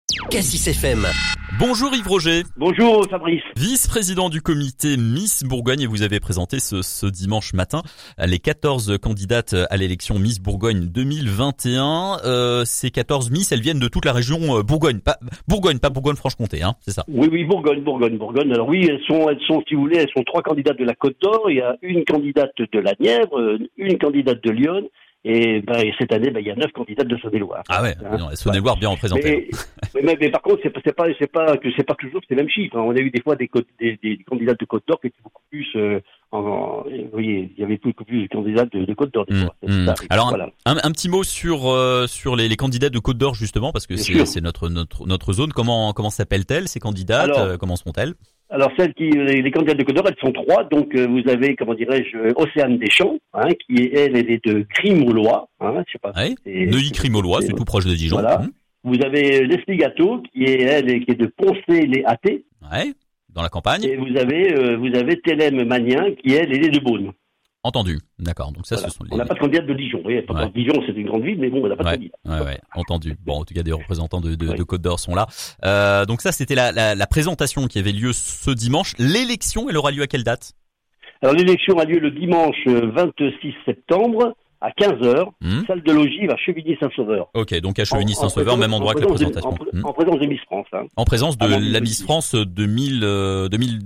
Cassis FM. Bonjour Yves Roger. Bonjour Fabrice. Vice-président du comité Miss Bourgogne, et vous avez présenté ce dimanche matin les 14 candidates à l'élection Miss Bourgogne 2021. Ces 14 Miss, elles viennent de toute la région Bourgogne. Pas Bourgogne-Franche-Comté, hein, c'est ça? Oui, Bourgogne. Alors oui, elles sont, si vous voulez, elles sont 3 candidates de la Côte d'Or. Il y a une candidate de la Nièvre, une candidate de Lyon. Et cette année, il y a 9 candidates de Saône-et-Loire. Ah ouais, Saône-et-Loire bien représentée. Mais par contre, c'est pas toujours ces mêmes chiffres. On a eu des fois des candidates de Côte d'Or qui étaient beaucoup plus vous voyez, il y avait beaucoup plus de candidates de Côte d'Or des fois. Alors voilà. un petit mot sur les candidats de Côte d'Or justement, parce que c'est notre zone. Comment s'appellent-elles ces candidates? Comment sont-elles? Alors les candidates de Côte d'Or, elles sont 3. Donc vous avez, Océane Deschamps, qui elle est de Crimolois, je sais pas. Ouais. Neuilly-Crimolois, c'est tout proche de Dijon. Voilà. Vous avez Leslie Gâteau, qui est de Poncé-les-Athées. Ouais. Dans la campagne. Et vous avez Thélème Magnien, qui elle est de Beaune. Entendu, d'accord. Donc ça, voilà. ce sont les... On n'a pas de candidate de Dijon. Dijon, c'est une grande ville, mais bon, on n'a pas de candidate. Ouais, entendu. Bon, en tout cas, des représentants de Côte d'Or sont là. Donc ça, c'était la présentation qui avait lieu ce dimanche. L'élection, elle aura lieu à quelle date? Alors l'élection a lieu le dimanche 26 septembre. À 15h, salle de logis à Chevigny-Saint-Sauveur. Ok, donc à Chevigny-Saint-Sauveur, même endroit que la présentation. En présence de Miss France. En présence de la Miss France 2021.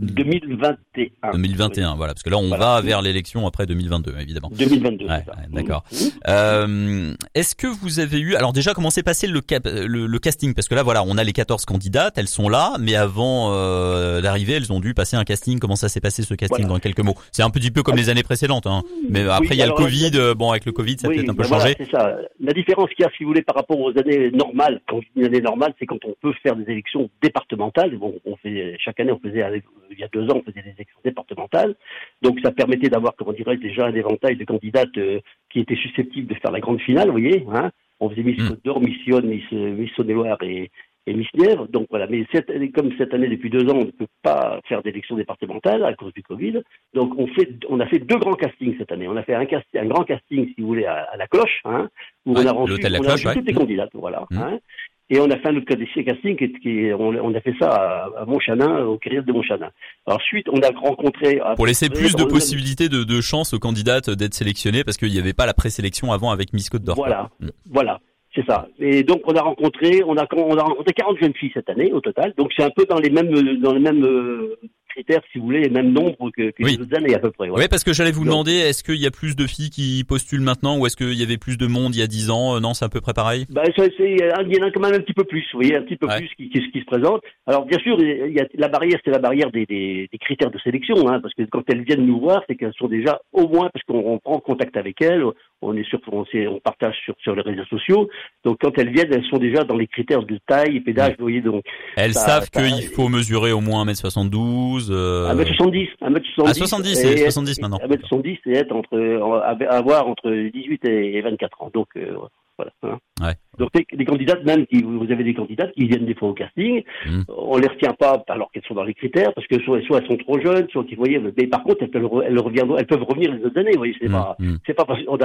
2021, voilà, parce que là on va vers l'élection après 2022, évidemment. 2022. Ouais, d'accord. Est-ce que vous avez eu, alors déjà comment s'est passé le casting, parce que là voilà, on a les 14 candidates, elles sont là, mais avant d'arriver, elles ont dû passer un casting. Comment ça s'est passé ce casting en quelques mots? C'est un petit peu comme les années précédentes, hein. Mais après il y a le Covid, avec le Covid, ça a peut-être un peu changé. C'est ça. La différence qu'il y a, si vous voulez, par rapport aux années normales, quand une année normale, c'est quand on peut faire des élections départementales. Bon, chaque année, il y a 2 ans, on faisait des élections départementales. Donc, ça permettait d'avoir, déjà un éventail de candidates qui étaient susceptibles de faire la grande finale, vous voyez, hein. On faisait Miss Côte d'Or, Miss Yonne, Miss Saône-et-Loire et Miss Nièvre. Donc voilà, mais comme cette année, depuis 2 ans, on ne peut pas faire d'élections départementales à cause du Covid. Donc on a fait 2 grands castings cette année. On a fait un grand casting, si vous voulez, à la Cloche, où on a reçu toutes les candidates, voilà. Et on a fait un autre casting on a fait ça à Montchanin, au Kyrielle de Montchanin. Alors ensuite, on a rencontré... Pour laisser plus de possibilités de chance aux candidates d'être sélectionnées, parce qu'il n'y avait pas la présélection avant avec Miss Côte d'Or. Voilà. C'est ça. Et donc on a rencontré 40 jeunes filles cette année au total. Donc c'est un peu dans les mêmes critères, si vous voulez, les mêmes nombres que les autres années à peu près. Oui, parce que j'allais vous demander, est-ce qu'il y a plus de filles qui postulent maintenant, ou est-ce qu'il y avait plus de monde il y a 10 ans? Non, c'est à peu près pareil. Il y en a quand même un petit peu plus. Vous voyez, un petit peu plus qui se présente. Alors bien sûr, il y a la barrière, c'est la barrière des critères de sélection, parce que quand elles viennent nous voir, c'est qu'elles sont déjà au moins, parce qu'on prend contact avec elles, on partage sur les réseaux sociaux. Donc quand elles viennent, elles sont déjà dans les critères de taille et pédage, vous voyez. Donc elles savent qu'il faut mesurer au moins 1m72. 1m70. À 70 et 70 maintenant. 1m70 et avoir entre 18 et 24 ans. Donc voilà. Ouais. Donc les candidates, même vous avez des candidates qui viennent des fois au casting, on les retient pas alors qu'elles sont dans les critères, parce que soit elles sont trop jeunes, soit qu'ils voyaient, mais par contre elles peuvent revenir les autres années, vous voyez, c'est pas parce qu'on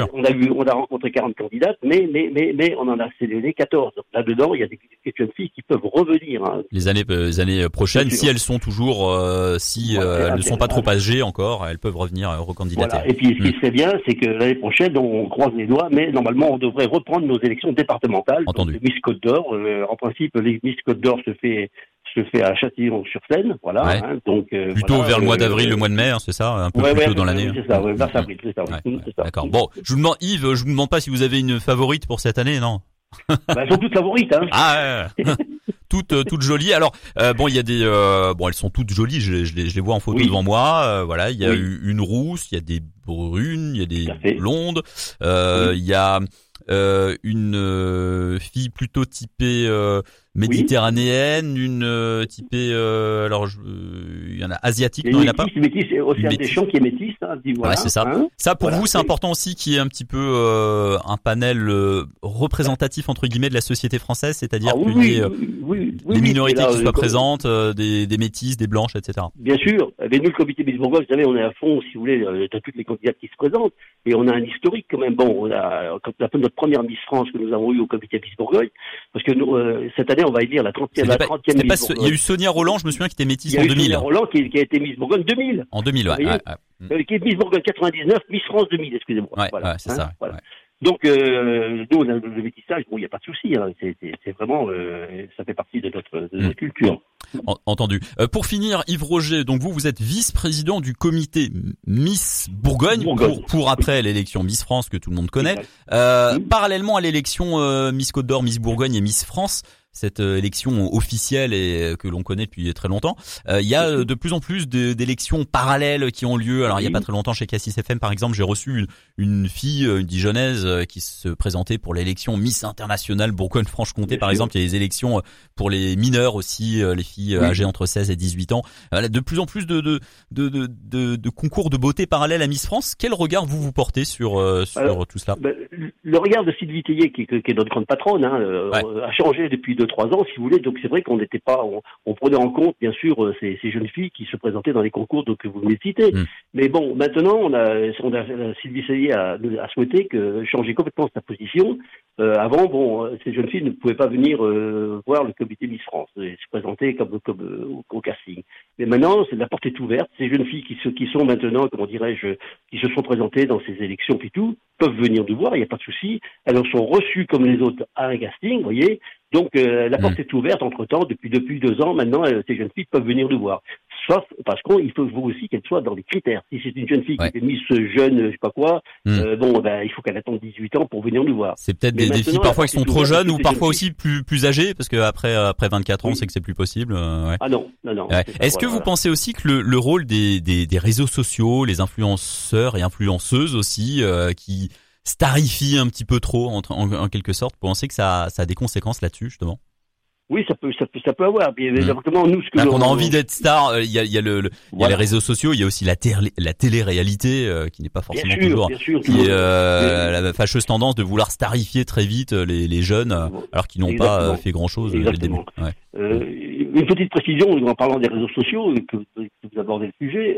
a rencontré 40 candidates, mais on en a sélectionné 14. Donc là-dedans, il y a des jeunes filles qui peuvent revenir. Les années prochaines, si elles sont toujours, elles ne sont pas trop âgées encore, elles peuvent revenir recandidater. Voilà. Et puis ce qui serait bien, c'est que l'année prochaine, on croise les doigts, mais normalement on devrait reprendre nos élections départementales. Entendu. Miss Côte d'Or, en principe, les Miss Côte d'Or se fait à Châtillon-sur-Seine, voilà. Ouais. Donc plutôt vers le mois d'avril, le mois de mai, c'est ça, un peu plus tôt dans l'année. C'est ça, vers avril, c'est ça. C'est ça. D'accord. Bon, je vous demande, Yves, je vous demande pas si vous avez une favorite pour cette année, non? Elles sont toutes favorites, toutes jolies. Alors il y a des elles sont toutes jolies, je les vois en photo devant moi, voilà, il y a une rousse, il y a des brunes, il y a des blondes, il y a une fille plutôt typée méditerranéenne, une typée il y en a asiatique, non, il n'y en a pas. Métis, c'est Océane Deschamps qui est métisse, voilà. Ouais, c'est ça. Ça pour vous, c'est important aussi qu'il y ait un petit peu un panel représentatif entre guillemets de la société française, c'est-à-dire qu'il y ait des minorités qui soient présentes, des métisses, des blanches, etc. Bien sûr. Mais nous, le comité Miss Bourgogne, vous savez, on est à fond, si vous voulez, de toutes les candidates qui se présentent, et on a un historique quand même. Bon, on a fait notre première Miss France que nous avons eue au comité Miss Bourgogne, parce que nous, cette année, on va dire, la 30e Miss Bourgogne. Il y a eu Sonia Roland, je me souviens, qui était métisse en 2000. Il y a eu Sonia Roland qui a été Miss Bourgogne 2000. En 2000, ouais. Qui est Miss Bourgogne 99, Miss France 2000, excusez-moi. Ouais, c'est ça. Voilà. Ouais. Donc, nous, on a le métissage, bon, il n'y a pas de souci, hein. C'est vraiment, ça fait partie de notre culture. Entendu. Pour finir, Yves Roger, donc vous êtes vice-président du comité Miss Bourgogne. Pour après l'élection Miss France que tout le monde connaît. Parallèlement à l'élection Miss Côte d'Or, Miss Bourgogne et Miss France, cette élection officielle et que l'on connaît depuis très longtemps, il y a de plus en plus d'élections parallèles qui ont lieu. Alors il y a pas très longtemps chez Cassis FM par exemple, j'ai reçu une fille, une Dijonnaise qui se présentait pour l'élection Miss Internationale Bourgogne-Franche-Comté par exemple. Il y a des élections pour les mineurs aussi, les filles âgées entre 16 et 18 ans. De plus en plus de concours de beauté parallèles à Miss France. Quel regard vous portez sur tout cela? Le regard de Sylvie Tellier, qui est notre grande patronne, a changé depuis 2-3 ans, si vous voulez. Donc c'est vrai qu'on n'était pas, on prenait en compte bien sûr ces jeunes filles qui se présentaient dans les concours donc que vous venez de citer. Mais bon, maintenant Sylvie Tellier a souhaité changer complètement sa position. Avant, ces jeunes filles ne pouvaient pas venir voir le comité Miss France et se présenter comme au casting. Mais maintenant, la porte est ouverte. Ces jeunes filles qui sont maintenant, comment dirais-je, qui se sont présentées dans ces élections puis tout, peuvent venir nous voir, il n'y a pas de souci. Elles en sont reçues comme les autres à un casting, vous voyez. Donc la porte est ouverte entre-temps, depuis 2 ans maintenant, ces jeunes filles peuvent venir nous voir. Sauf parce qu'il faut aussi qu'elle soit dans les critères. Si c'est une jeune fille qui est mise jeune, je sais pas quoi, il faut qu'elle attende 18 ans pour venir nous voir. C'est peut-être des filles parfois qui sont trop jeunes ou parfois aussi plus âgées, parce que après 24 ans, c'est que c'est plus possible. Ah non. Ouais. Est-ce que vous pensez aussi que le rôle des réseaux sociaux, les influenceurs et influenceuses aussi, qui starifient un petit peu trop en quelque sorte, vous pensez que ça a des conséquences là-dessus justement? Oui, ça peut avoir. Puis évidemment, nous, ce que on a envie d'être star, il y a les réseaux sociaux, il y a aussi la télé-réalité qui n'est pas forcément toujours, qui est la fâcheuse tendance de vouloir starifier très vite les jeunes, alors qu'ils n'ont pas fait grand-chose dès le début. Ouais. Une petite précision en parlant des réseaux sociaux, que vous abordez le sujet.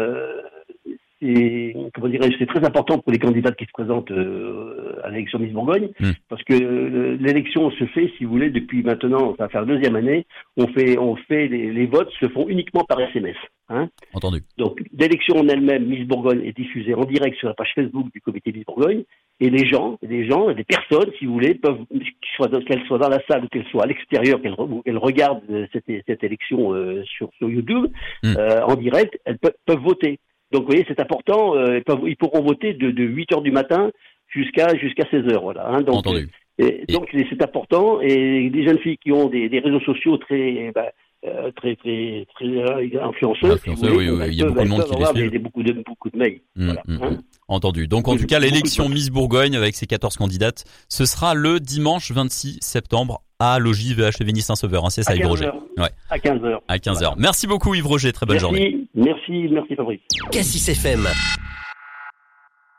C'est très important pour les candidates qui se présentent à l'élection Miss Bourgogne, parce que l'élection se fait, si vous voulez, depuis maintenant, ça va faire 2e année, les votes se font uniquement par SMS. Entendu. Donc l'élection en elle-même, Miss Bourgogne, est diffusée en direct sur la page Facebook du comité Miss Bourgogne, et les personnes, si vous voulez, peuvent, qu'elles soient dans la salle ou qu'elles soient à l'extérieur, qu'elles regardent cette élection sur YouTube, en direct, elles peuvent voter. Donc, vous voyez, c'est important. Ils pourront voter de 8h du matin jusqu'à 16h. Voilà. Donc, entendu. Donc, c'est important. Et les jeunes filles qui ont des réseaux sociaux très influenceuses, il y a beaucoup de monde qui les suit. Beaucoup de mails. Entendu. Donc, en tout cas, l'élection Miss Bourgogne avec ses 14 candidates, ce sera le dimanche 26 septembre à l'OGIV VHV Nice-Saint-Sauveur. C'est ça, Yves Roger. Ouais. À 15h. À 15h. Merci beaucoup, Yves Roger. Très bonne journée. Merci Fabrice. Cassis FM.